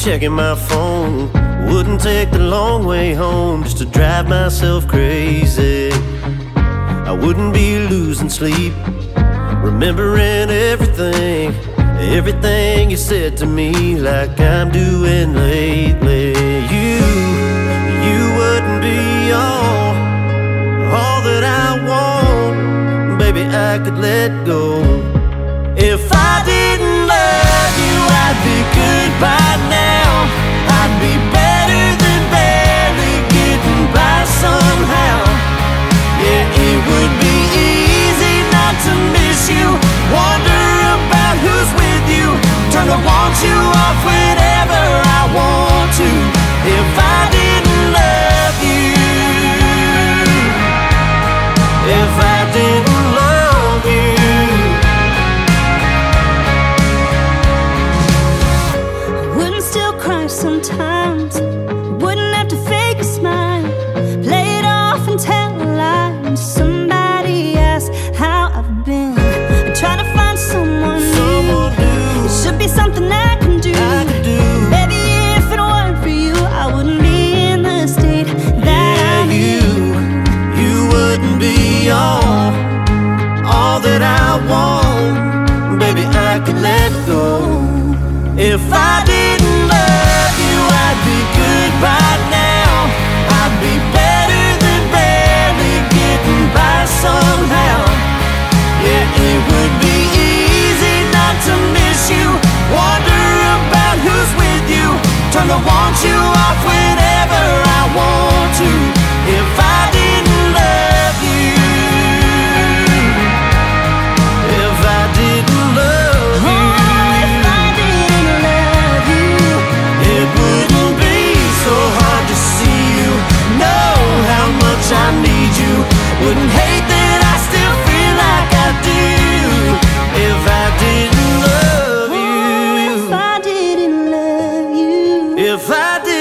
checking my phone. Wouldn't take the long way home just to drive myself crazy. I wouldn't be losing sleep, remembering everything, everything you said to me, like I'm doing lately. You wouldn't be all that I want. Baby, I could let go. If I didn't love you, I'd be good by now. I'd be better than barely getting by somehow. Yeah, it would be easy not to miss you, wonder about who's with you, turn to want you off whenever I want to. If I didn't love you, if I didn't love you. I wouldn't still cry sometimes, wouldn't have to fake a smile, play it off and tell a lie when somebody asks how I've been. I'm trying to find someone new. It should be something I can do. Baby, if it weren't for you, I wouldn't be in the state that I'm in. You wouldn't be all that I want. Baby, I could let go. If I didn't love you, I'd be good by now. I'd be better than barely getting by somehow. Yeah, it would be easy not to miss you, wonder about who's with you, turn to want you off whenever I want to. If I didn't love you, if I didn't love you, If I didn't love you, it wouldn't be so hard to see you, know how much I need you, wouldn't hate that I still feel like I do. If I didn't love you, if I didn't love you, if I didn't